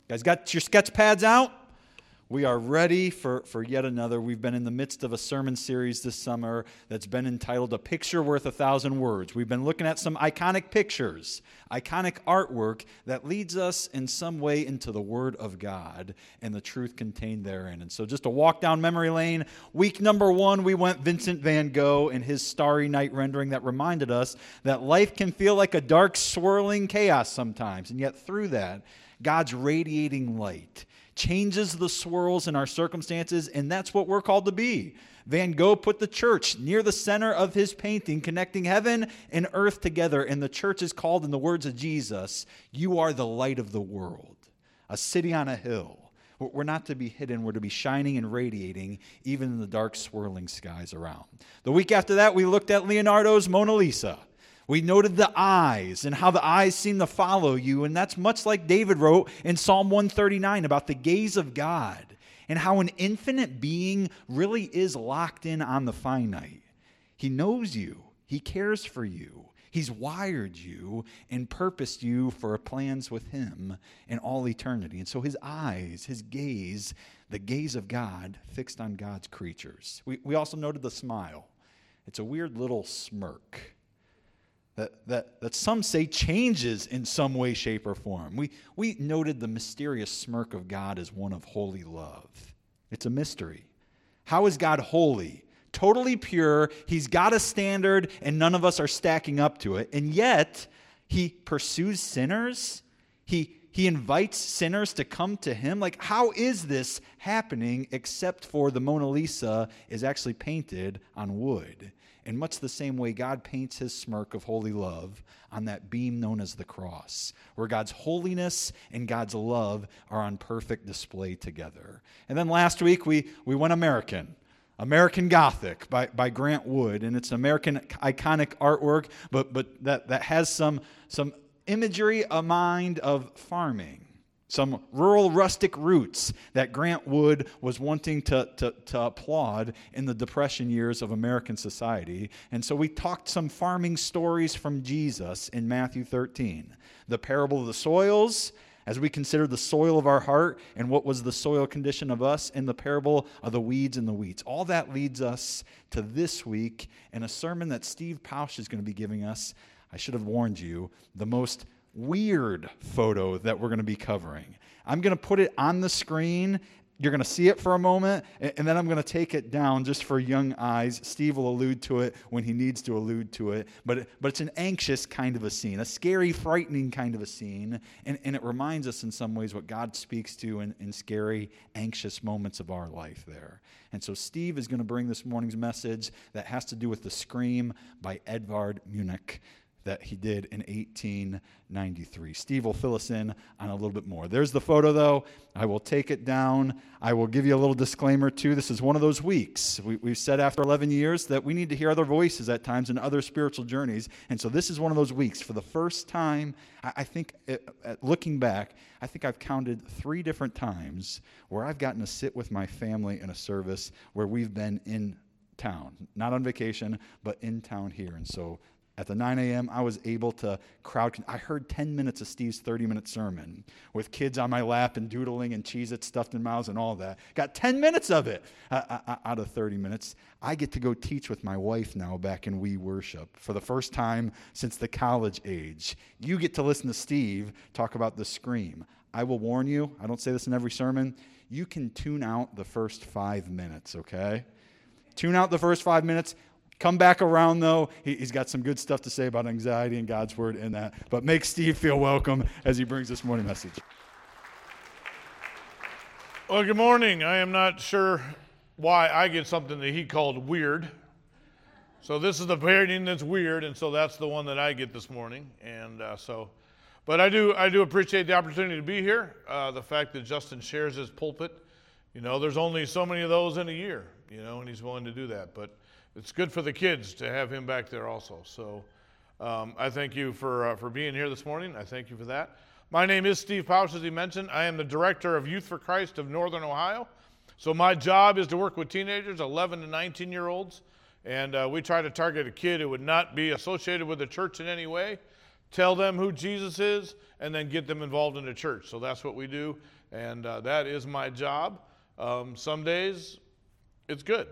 Guys, got your sketch pads out? We are ready for yet another. We've been in the midst of a sermon series this summer that's been entitled A Picture Worth 1,000 Words. We've been looking at some iconic pictures, iconic artwork that leads us in some way into the Word of God and the truth contained therein. And so just to walk down memory lane, week number 1, we went Vincent van Gogh and his Starry Night rendering that reminded us that life can feel like a dark, swirling chaos sometimes. And yet through that, God's radiating light changes the swirls in our circumstances, and that's what we're called to be. Van Gogh put the church near the center of his painting, connecting heaven and earth together, and the church is called, in the words of Jesus, "You are the light of the world, a city on a hill." We're not to be hidden, we're to be shining and radiating, even in the dark, swirling skies around. The week after that, we looked at Leonardo's Mona Lisa. We noted the eyes and how the eyes seem to follow you, and that's much like David wrote in Psalm 139 about the gaze of God and how an infinite being really is locked in on the finite. He knows you. He cares for you. He's wired you and purposed you for plans with him in all eternity. And so his eyes, his gaze, the gaze of God fixed on God's creatures. We also noted the smile. It's a weird little smirk that some say changes in some way, shape, or form. We noted the mysterious smirk of God as one of holy love. It's a mystery. How is God holy? Totally pure. He's got a standard, and none of us are stacking up to it. And yet, he pursues sinners. He invites sinners to come to him. Like, how is this happening except for the Mona Lisa is actually painted on wood? In much the same way, God paints his smirk of holy love on that beam known as the cross, where God's holiness and God's love are on perfect display together. And then last week, we went American Gothic by Grant Wood, and it's American iconic artwork, but that has some imagery, a mind of farming. Some rural rustic roots that Grant Wood was wanting to applaud in the Depression years of American society. And so we talked some farming stories from Jesus in Matthew 13. The parable of the soils, as we consider the soil of our heart and what was the soil condition of us, and the parable of the weeds and the wheats. All that leads us to this week in a sermon that Steve Pausch is going to be giving us. I should have warned you, the most weird photo that we're going to be covering. I'm going to put it on the screen. You're going to see it for a moment, and then I'm going to take it down just for young eyes. Steve will allude to it when he needs to allude to it, but it's an anxious kind of a scene, a scary, frightening kind of a scene, and it reminds us in some ways what God speaks to in scary, anxious moments of our life there. And so Steve is going to bring this morning's message that has to do with The Scream by Edvard Munch that he did in 1893. Steve will fill us in on a little bit more. There's the photo, though. I will take it down. I will give you a little disclaimer, too. This is one of those weeks. We've said after 11 years that we need to hear other voices at times in other spiritual journeys. And so this is one of those weeks. For the first time, I think, looking back, I think I've counted 3 different times where I've gotten to sit with my family in a service where we've been in town. Not on vacation, but in town here. And so at the 9 a.m., I was able to crowd. I heard 10 minutes of Steve's 30-minute sermon with kids on my lap and doodling and Cheez-Its stuffed in mouths and all that. Got 10 minutes of it out of 30 minutes. I get to go teach with my wife now back in We Worship for the first time since the college age. You get to listen to Steve talk about The Scream. I will warn you, I don't say this in every sermon, you can tune out the first 5 minutes, okay? Tune out the first 5 minutes. Come back around, though. He's got some good stuff to say about anxiety and God's word in that. But make Steve feel welcome as he brings this morning message. Well, good morning. I am not sure why I get something that he called weird. So this is the painting that's weird, and so that's the one that I get this morning. But I do appreciate the opportunity to be here. The fact that Justin shares his pulpit. You know, there's only so many of those in a year, and he's willing to do that. But it's good for the kids to have him back there also. So I thank you for being here this morning. I thank you for that. My name is Steve Pausch, as he mentioned. I am the director of Youth for Christ of Northern Ohio. So my job is to work with teenagers, 11 to 19-year-olds, and we try to target a kid who would not be associated with the church in any way, tell them who Jesus is, and then get them involved in the church. So that's what we do, and that is my job. Some days it's good.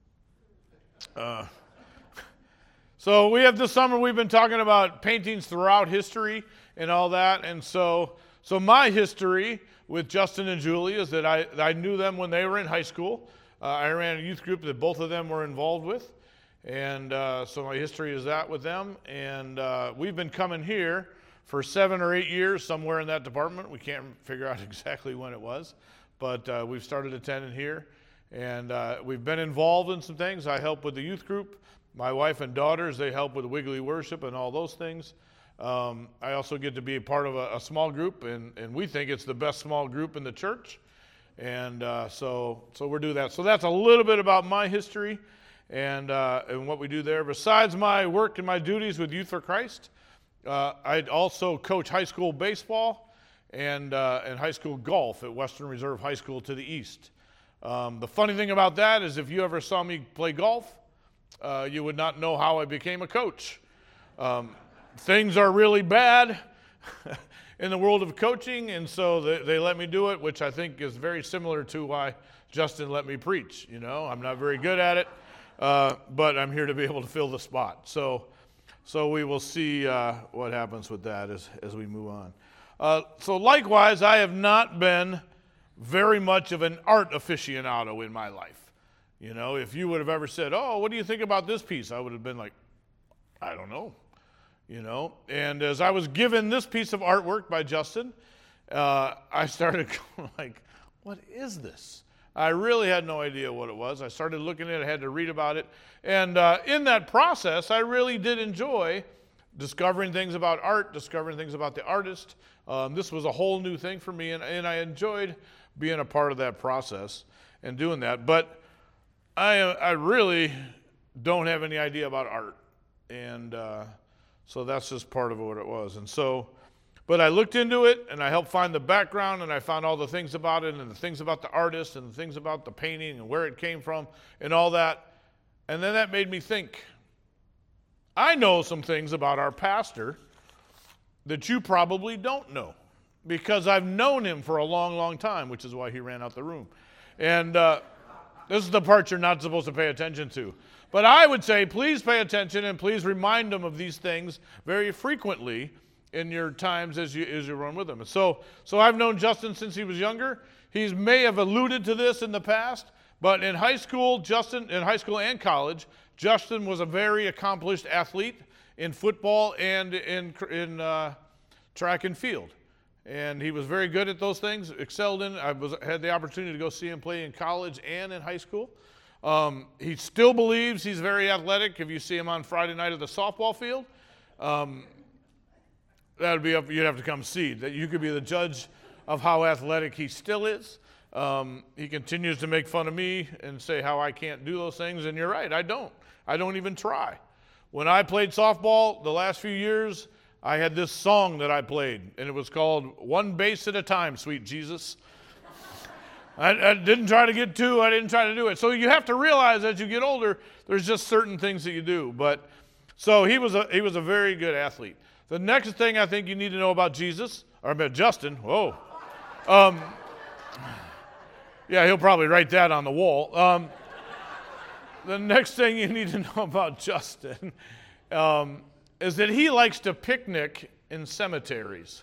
So we have this summer, we've been talking about paintings throughout history and all that. And so my history with Justin and Julie is that I knew them when they were in high school. I ran a youth group that both of them were involved with. And so my history is that with them. And we've been coming here for 7 or 8 years, somewhere in that department. We can't figure out exactly when it was. But we've started attending here. And we've been involved in some things. I help with the youth group. My wife and daughters, they help with Wiggly Worship and all those things. I also get to be a part of a small group, and we think it's the best small group in the church. And so we're doing that. So that's a little bit about my history and what we do there. Besides my work and my duties with Youth for Christ, I also coach high school baseball and high school golf at Western Reserve High School to the east. The funny thing about that is if you ever saw me play golf, you would not know how I became a coach. Things are really bad in the world of coaching, and so they let me do it, which I think is very similar to why Justin let me preach. You know, I'm not very good at it, but I'm here to be able to fill the spot. So we will see what happens with that as we move on. So likewise, I have not been very much of an art aficionado in my life. You know, if you would have ever said, oh, what do you think about this piece? I would have been like, I don't know. You know, and as I was given this piece of artwork by Justin, I started going like, what is this? I really had no idea what it was. I started looking at it, I had to read about it. And in that process, I really did enjoy discovering things about art, discovering things about the artist. This was a whole new thing for me, and I enjoyed being a part of that process and doing that. But I really don't have any idea about art, and so that's just part of what it was. And so, but I looked into it, and I helped find the background, and I found all the things about it, and the things about the artist, and the things about the painting, and where it came from, and all that. And then that made me think, I know some things about our pastor that you probably don't know, because I've known him for a long, long time, which is why he ran out the room. And this is the part you're not supposed to pay attention to. But I would say please pay attention and please remind them of these things very frequently in your times as you run with them. So I've known Justin since he was younger. He may have alluded to this in the past, but in high school and college, Justin was a very accomplished athlete in football and in track and field. And he was very good at those things, excelled in. I had the opportunity to go see him play in college and in high school. He still believes he's very athletic. If you see him on Friday night at the softball field, that would be up. You'd have to come see that. You could be the judge of how athletic he still is. He continues to make fun of me and say how I can't do those things. And you're right, I don't even try. When I played softball the last few years, I had this song that I played, and it was called One Base at a Time, Sweet Jesus. I didn't try to get two. I didn't try to do it. So you have to realize as you get older, there's just certain things that you do. But so he was a very good athlete. The next thing I think you need to know about Justin, whoa. Yeah, he'll probably write that on the wall. The next thing you need to know about Justin is that he likes to picnic in cemeteries.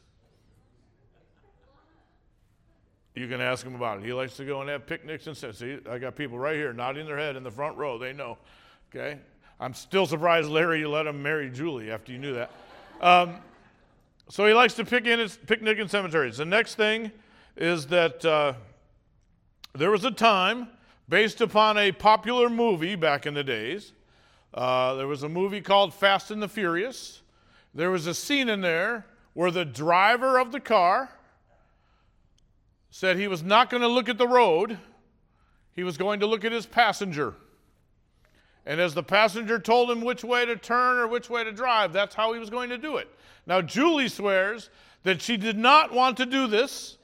You can ask him about it. He likes to go and have picnics and stuff. See, I got people right here nodding their head in the front row. They know. Okay? I'm still surprised, Larry, you let him marry Julie after you knew that. So he likes to picnic in cemeteries. The next thing is that there was a time, based upon a popular movie back in the days, there was a movie called Fast and the Furious. There was a scene in there where the driver of the car said he was not going to look at the road. He was going to look at his passenger. And as the passenger told him which way to turn or which way to drive, that's how he was going to do it. Now, Julie swears that she did not want to do this,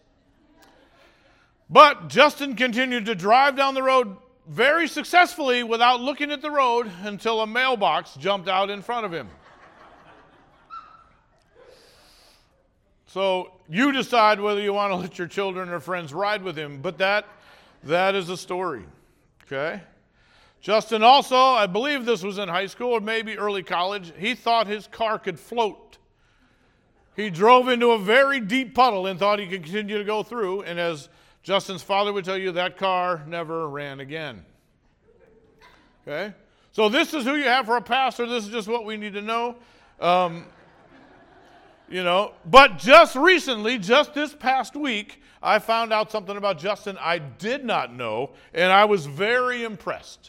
but Justin continued to drive down the road very successfully without looking at the road until a mailbox jumped out in front of him. So you decide whether you want to let your children or friends ride with him, but that is a story, okay? Justin also, I believe this was in high school or maybe early college, he thought his car could float. He drove into a very deep puddle and thought he could continue to go through, and as Justin's father would tell you, that car never ran again. Okay? So this is who you have for a pastor. This is just what we need to know. But just recently, just this past week, I found out something about Justin I did not know, and I was very impressed.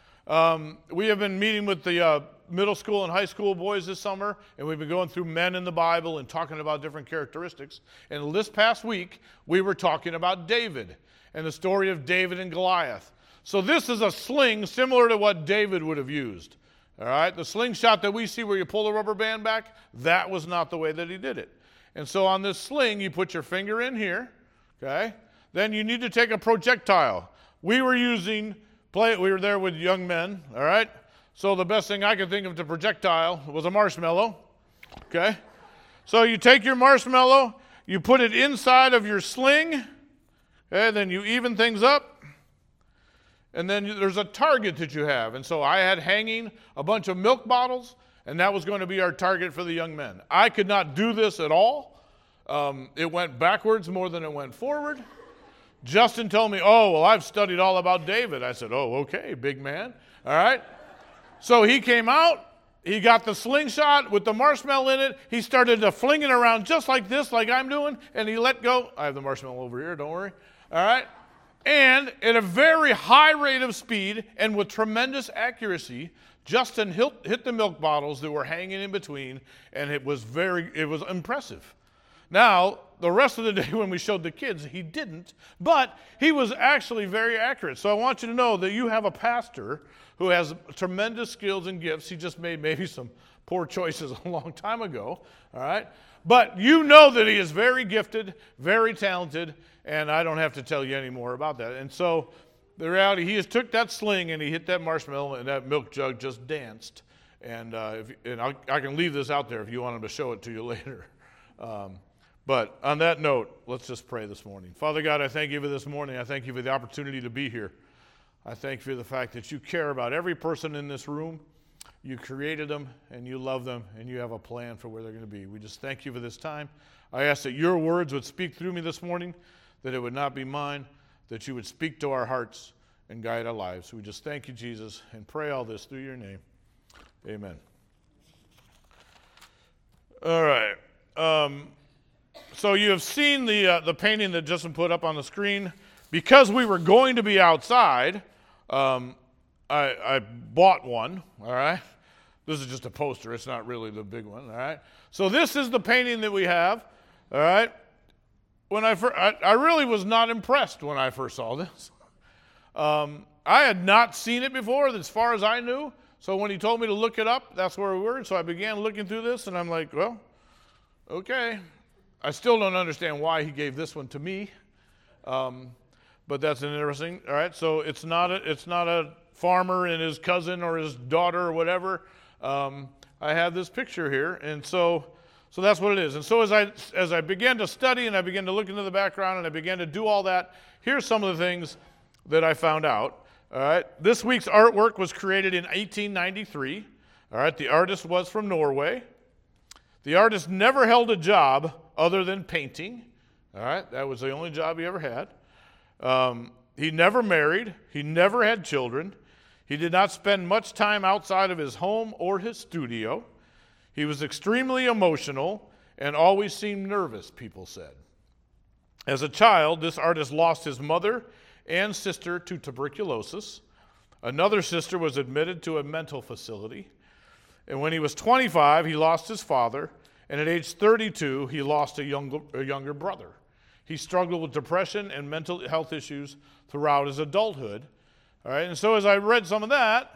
We have been meeting with the middle school and high school boys this summer, and we've been going through men in the Bible and talking about different characteristics. And this past week, we were talking about David and the story of David and Goliath. So this is a sling similar to what David would have used. All right, the slingshot that we see where you pull the rubber band back, that was not the way that he did it. And so on this sling, you put your finger in here, okay? Then you need to take a projectile. We were there with young men, all right? So the best thing I could think of to projectile was a marshmallow, okay? So you take your marshmallow, you put it inside of your sling, okay? Then you even things up. And then there's a target that you have. And so I had hanging a bunch of milk bottles, and that was going to be our target for the young men. I could not do this at all. It went backwards more than it went forward. Justin told me, I've studied all about David. I said, okay, big man. All right. So he came out. He got the slingshot with the marshmallow in it. He started to fling it around just like this, like I'm doing, and he let go. I have the marshmallow over here, don't worry. All right. And at a very high rate of speed and with tremendous accuracy, Justin hit the milk bottles that were hanging in between, and it was impressive. Now, the rest of the day when we showed the kids, he didn't, but he was actually very accurate. So I want you to know that you have a pastor who has tremendous skills and gifts. He just made maybe some poor choices a long time ago, all right? But you know that he is very gifted, very talented, and I don't have to tell you any more about that. And so the reality, he just took that sling and he hit that marshmallow, and that milk jug just danced. And I can leave this out there if you want him to show it to you later. But on that note, let's just pray this morning. Father God, I thank you for this morning. I thank you for the opportunity to be here. I thank you for the fact that you care about every person in this room. You created them, and you love them, and you have a plan for where they're going to be. We just thank you for this time. I ask that your words would speak through me this morning, that it would not be mine, that you would speak to our hearts and guide our lives. We just thank you, Jesus, and pray all this through your name. Amen. All right. So you have seen the painting that Justin put up on the screen. Because we were going to be outside, I bought one, all right? This is just a poster. It's not really the big one, all right? So this is the painting that we have, all right? When I really was not impressed when I first saw this. I had not seen it before, as far as I knew. So when he told me to look it up, that's where we were. So I began looking through this, and I'm like, well, okay. I still don't understand why he gave this one to me. But that's interesting. All right, so it's not a farmer and his cousin or his daughter or whatever. I have this picture here, and so that's what it is. And so as I began to study and I began to look into the background and I began to do all that, here's some of the things that I found out. All right, this week's artwork was created in 1893. All right, the artist was from Norway. The artist never held a job other than painting. All right, that was the only job he ever had. He never married. He never had children. He did not spend much time outside of his home or his studio. He was extremely emotional and always seemed nervous, people said. As a child, this artist lost his mother and sister to tuberculosis. Another sister was admitted to a mental facility. And when he was 25, he lost his father. And at age 32, he lost a younger brother. He struggled with depression and mental health issues throughout his adulthood. All right, and so as I read some of that,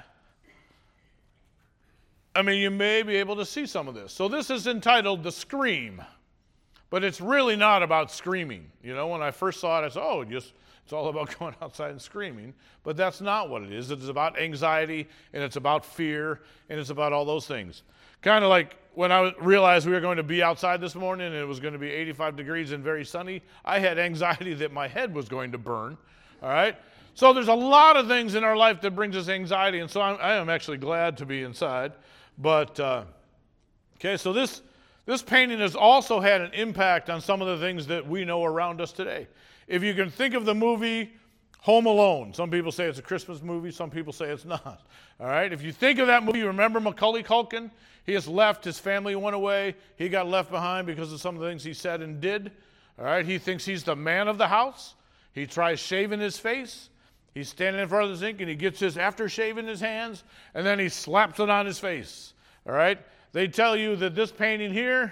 you may be able to see some of this. So this is entitled The Scream But it's really not about screaming. You know, when I first saw it, I said, oh, it's all about going outside and screaming. But that's not what it is. It's about anxiety, and it's about fear, and it's about all those things. Kind of like when I realized we were going to be outside this morning and it was going to be 85 degrees and very sunny, I had anxiety that my head was going to burn. All right? So there's a lot of things in our life that brings us anxiety, and so I am actually glad to be inside. But, okay, so this painting has also had an impact on some of the things that we know around us today. If you can think of the movie Home Alone, some people say it's a Christmas movie, some people say it's not. All right, if you think of that movie, remember Macaulay Culkin? He has left, his family went away, he got left behind because of some of the things he said and did. All right, he thinks he's the man of the house. He tries shaving his face. He's standing in front of the sink and he gets his aftershave in his hands and then he slaps it on his face. All right, they tell you that this painting here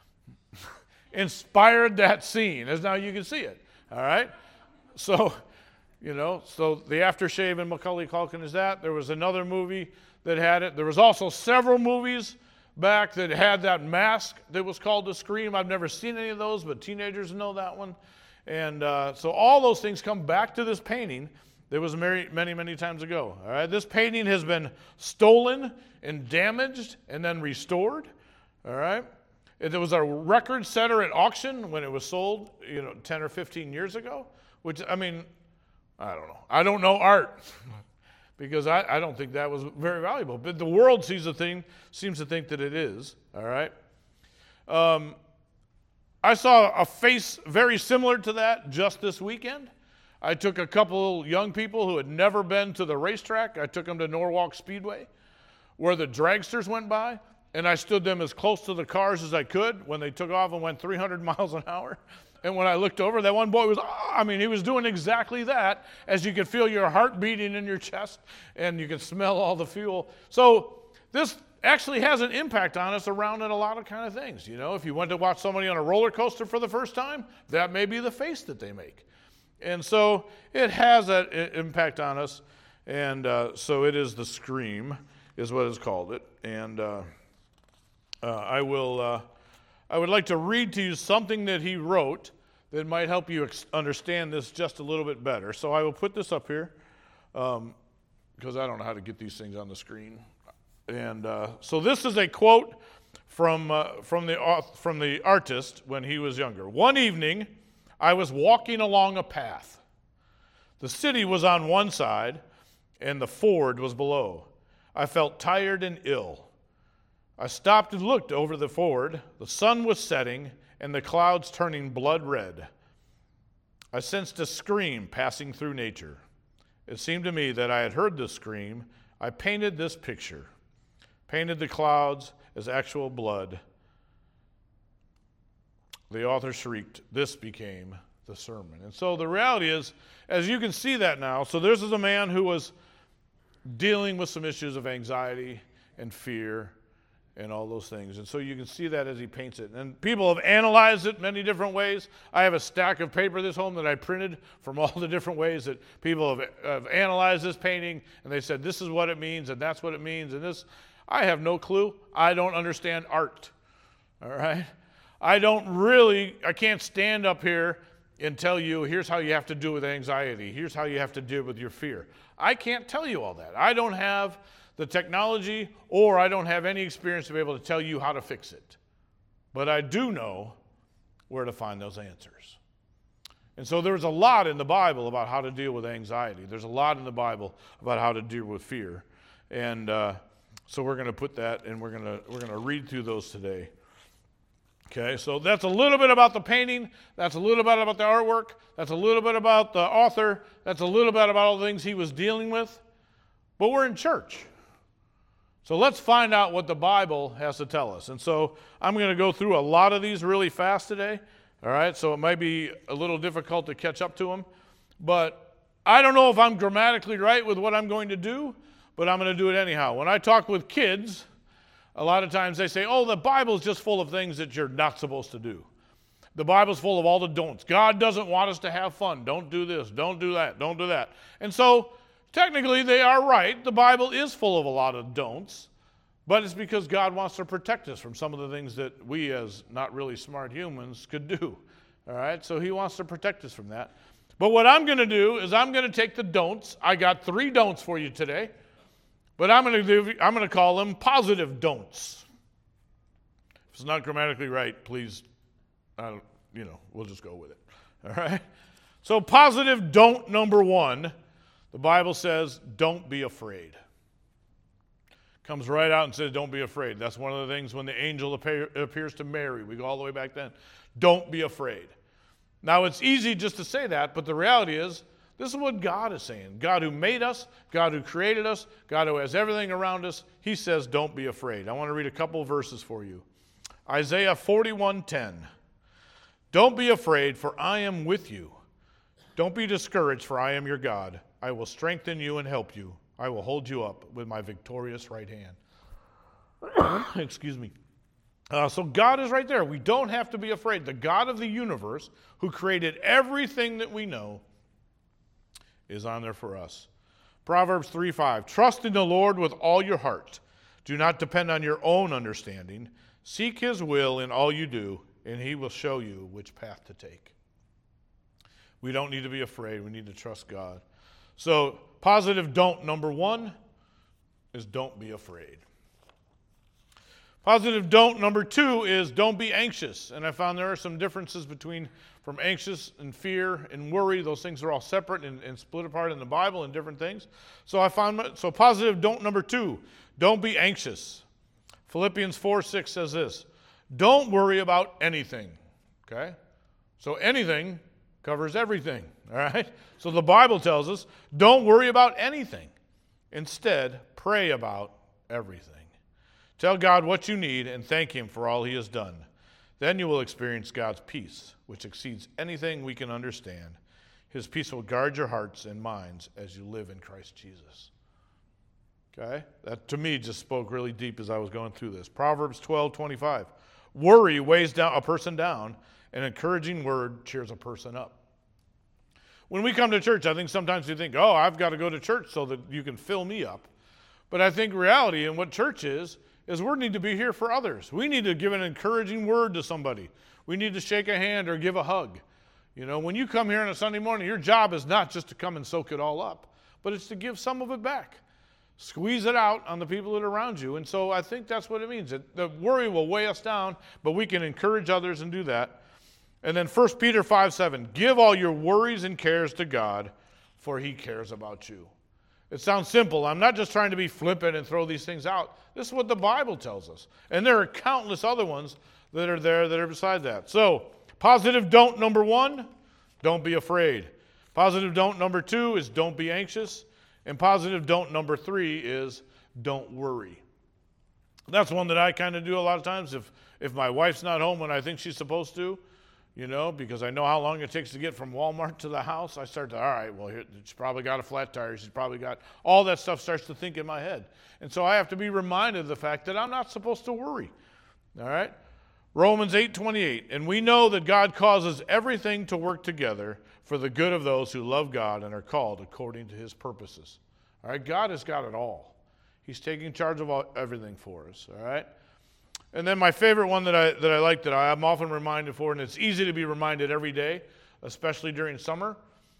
inspired that scene, as now you can see it. All right, so so the aftershave in Macaulay Culkin is that. There was another movie that had it. There was also several movies back that had that mask that was called The Scream. I've never seen any of those, but teenagers know that one. And so all those things come back to this painting that was many, many times ago. All right, this painting has been stolen and damaged and then restored. All right, it was a record setter at auction when it was sold, 10 or 15 years ago. Which, I mean, I don't know. I don't know art because I don't think that was very valuable. But the world seems to think that it is. All right. I saw a face very similar to that just this weekend. I took a couple young people who had never been to the racetrack. I took them to Norwalk Speedway where the dragsters went by, and I stood them as close to the cars as I could when they took off and went 300 miles an hour. And when I looked over, that one boy he was doing exactly that, as you could feel your heart beating in your chest and you could smell all the fuel. So this actually has an impact on us around in a lot of kind of things. If you went to watch somebody on a roller coaster for the first time, that may be the face that they make. And so it has an impact on us. And so it is The Scream is what it's called it. And I would like to read to you something that he wrote that might help you understand this just a little bit better. So I will put this up here because I don't know how to get these things on the screen. And so this is a quote from the artist when he was younger. One evening, I was walking along a path. The city was on one side, and the ford was below. I felt tired and ill. I stopped and looked over the ford. The sun was setting, and the clouds turning blood red. I sensed a scream passing through nature. It seemed to me that I had heard this scream. I painted this picture, painted the clouds as actual blood. The author shrieked, "This became the sermon." And so the reality is, as you can see that now, so this is a man who was dealing with some issues of anxiety and fear and all those things. And so you can see that as he paints it. And people have analyzed it many different ways. I have a stack of paper this home that I printed from all the different ways that people have analyzed this painting, and they said, this is what it means, and that's what it means, and this. I have no clue. I don't understand art. All right? I can't stand up here and tell you, here's how you have to deal with anxiety. Here's how you have to deal with your fear. I can't tell you all that. I don't have the technology, or I don't have any experience to be able to tell you how to fix it. But I do know where to find those answers. And so there's a lot in the Bible about how to deal with anxiety. There's a lot in the Bible about how to deal with fear. And so we're going to put that, and we're going to read through those today. Okay, so that's a little bit about the painting. That's a little bit about the artwork. That's a little bit about the author. That's a little bit about all the things he was dealing with. But we're in church. So let's find out what the Bible has to tell us. And so I'm going to go through a lot of these really fast today. All right, so it might be a little difficult to catch up to them. But I don't know if I'm grammatically right with what I'm going to do, but I'm going to do it anyhow. When I talk with kids, a lot of times they say, oh, the Bible's just full of things that you're not supposed to do. The Bible's full of all the don'ts. God doesn't want us to have fun. Don't do this. Don't do that. Don't do that. And so technically they are right. The Bible is full of a lot of don'ts. But it's because God wants to protect us from some of the things that we as not really smart humans could do. All right? So he wants to protect us from that. But what I'm going to do is I'm going to take the don'ts. I got 3 don'ts for you today. But I'm going to call them positive don'ts. If it's not grammatically right, please, we'll just go with it. All right? So positive don't number 1, the Bible says, don't be afraid. Comes right out and says, don't be afraid. That's one of the things when the angel appears to Mary. We go all the way back then. Don't be afraid. Now, it's easy just to say that, but the reality is, this is what God is saying. God who made us, God who created us, God who has everything around us, he says, don't be afraid. I want to read a couple verses for you. Isaiah 41:10. Don't be afraid, for I am with you. Don't be discouraged, for I am your God. I will strengthen you and help you. I will hold you up with my victorious right hand. Excuse me. So God is right there. We don't have to be afraid. The God of the universe, who created everything that we know, is on there for us. Proverbs 3:5. Trust in the Lord with all your heart. Do not depend on your own understanding. Seek his will in all you do, and he will show you which path to take. We don't need to be afraid. We need to trust God. So, positive don't number 1 is don't be afraid. Positive don't number 2 is don't be anxious. And I found there are some differences from anxious and fear and worry. Those things are all separate and split apart in the Bible and different things. So positive don't number 2, don't be anxious. Philippians 4:6 says this, don't worry about anything. Okay? So anything covers everything. All right? So the Bible tells us, don't worry about anything. Instead, pray about everything. Tell God what you need and thank him for all he has done. Then you will experience God's peace, which exceeds anything we can understand. His peace will guard your hearts and minds as you live in Christ Jesus. Okay? That to me just spoke really deep as I was going through this. Proverbs 12:25. Worry weighs a person down. An encouraging word cheers a person up. When we come to church, I think sometimes we think, I've got to go to church so that you can fill me up. But I think reality and what church is we need to be here for others. We need to give an encouraging word to somebody. We need to shake a hand or give a hug. You know, when you come here on a Sunday morning, your job is not just to come and soak it all up, but it's to give some of it back. Squeeze it out on the people that are around you. And so I think that's what it means. The worry will weigh us down, but we can encourage others and do that. And then 1 Peter 5:7, give all your worries and cares to God, for he cares about you. It sounds simple. I'm not just trying to be flippant and throw these things out. This is what the Bible tells us. And there are countless other ones that are there that are beside that. So, positive don't number 1, don't be afraid. Positive don't number 2 is don't be anxious. And positive don't number 3 is don't worry. That's one that I kind of do a lot of times. If my wife's not home when I think she's supposed to, because I know how long it takes to get from Walmart to the house, I start to, all right, well, she's probably got a flat tire. She's probably got, all that stuff starts to think in my head. And so I have to be reminded of the fact that I'm not supposed to worry. All right? Romans 8:28, and we know that God causes everything to work together for the good of those who love God and are called according to his purposes. All right? God has got it all. He's taking charge of everything for us. All right? And then my favorite one that I like that I'm often reminded for, and it's easy to be reminded every day, especially during summer,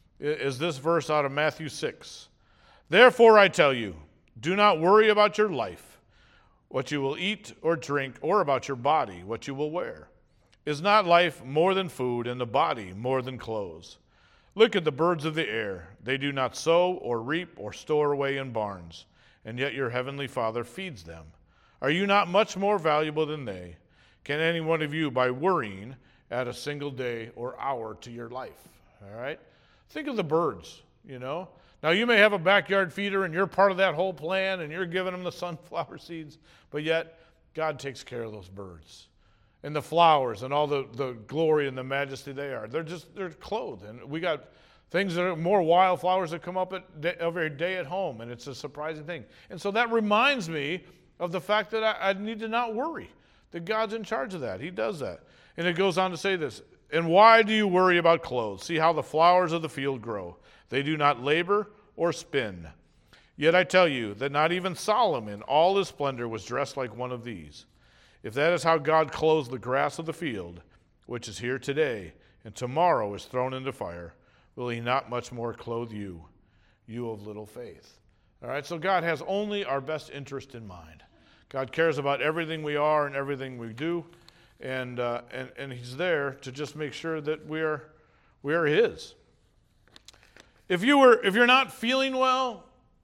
is this verse out of Matthew 6. Therefore I tell you, do not worry about your life, what you will eat or drink, or about your body, what you will wear. Is not life more than food, and the body more than clothes? Look at the birds of the air. They do not sow or reap or store away in barns, and yet your heavenly Father feeds them. Are you not much more valuable than they? Can any one of you, by worrying, add a single day or hour to your life? All right? Think of the birds, Now, you may have a backyard feeder, and you're part of that whole plan, and you're giving them the sunflower seeds, but yet God takes care of those birds. And the flowers and all the glory and the majesty they are. They're clothed. And we got things that are more wildflowers that come up every day at home, and it's a surprising thing. And so that reminds me of the fact that I need to not worry, that God's in charge of that. He does that. And it goes on to say this, and why do you worry about clothes? See how the flowers of the field grow. They do not labor or spin. Yet I tell you that not even Solomon in all his splendor was dressed like one of these. If that is how God clothes the grass of the field, which is here today, and tomorrow is thrown into fire, will he not much more clothe you, you of little faith? All right, so God has only our best interest in mind. God cares about everything we are and everything we do, and he's there to just make sure that we are his. If you're not feeling well,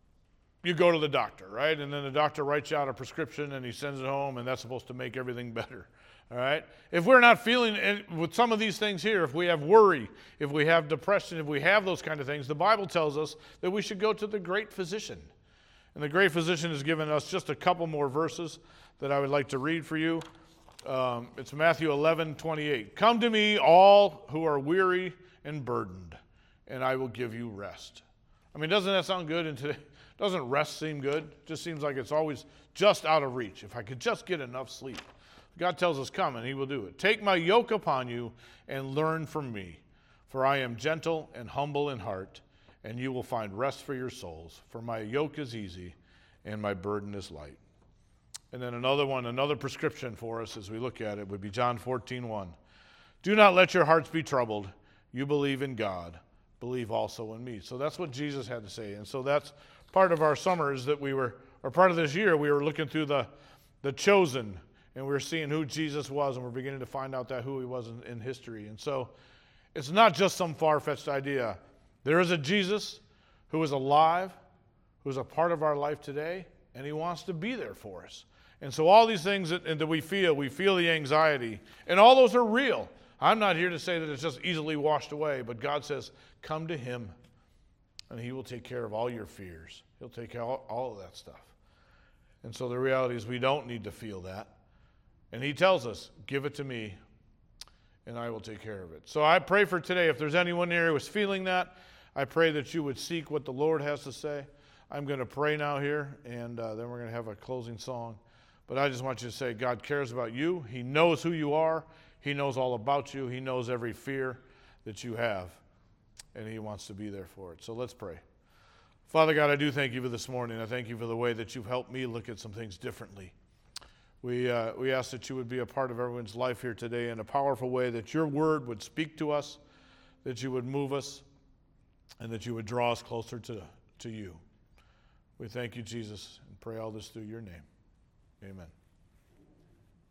you go to the doctor, right? And then the doctor writes you out a prescription and he sends it home, and that's supposed to make everything better. All right? If we're not feeling, with some of these things here, if we have worry, if we have depression, if we have those kind of things, the Bible tells us that we should go to the great physician. And the great physician has given us just a couple more verses that I would like to read for you. It's Matthew 11:28. Come to me, all who are weary and burdened, and I will give you rest. I mean, doesn't that sound good? And today, doesn't rest seem good? It just seems like it's always just out of reach. If I could just get enough sleep. God tells us, come, and he will do it. Take my yoke upon you and learn from me, for I am gentle and humble in heart, and you will find rest for your souls. For my yoke is easy and my burden is light. And then another prescription for us as we look at it would be John 14:1. Do not let your hearts be troubled. You believe in God. Believe also in me. So that's what Jesus had to say. And so that's part of our summer is that part of this year, we were looking through the chosen, and we were seeing who Jesus was, and we're beginning to find out that who he was in history. And so it's not just some far-fetched idea. There is a Jesus who is alive, who is a part of our life today, and he wants to be there for us. And so all these things that we feel the anxiety, and all those are real. I'm not here to say that it's just easily washed away, but God says, come to him, and he will take care of all your fears. He'll take care of all of that stuff. And so the reality is we don't need to feel that. And he tells us, give it to me, and I will take care of it. So I pray for today, if there's anyone here who is feeling that, I pray that you would seek what the Lord has to say. I'm going to pray now here, and then we're going to have a closing song. But I just want you to say, God cares about you. He knows who you are. He knows all about you. He knows every fear that you have, and he wants to be there for it. So let's pray. Father God, I do thank you for this morning. I thank you for the way that you've helped me look at some things differently. We ask that you would be a part of everyone's life here today in a powerful way, that your word would speak to us, that you would move us, and that you would draw us closer to you. We thank you, Jesus, and pray all this through your name. Amen.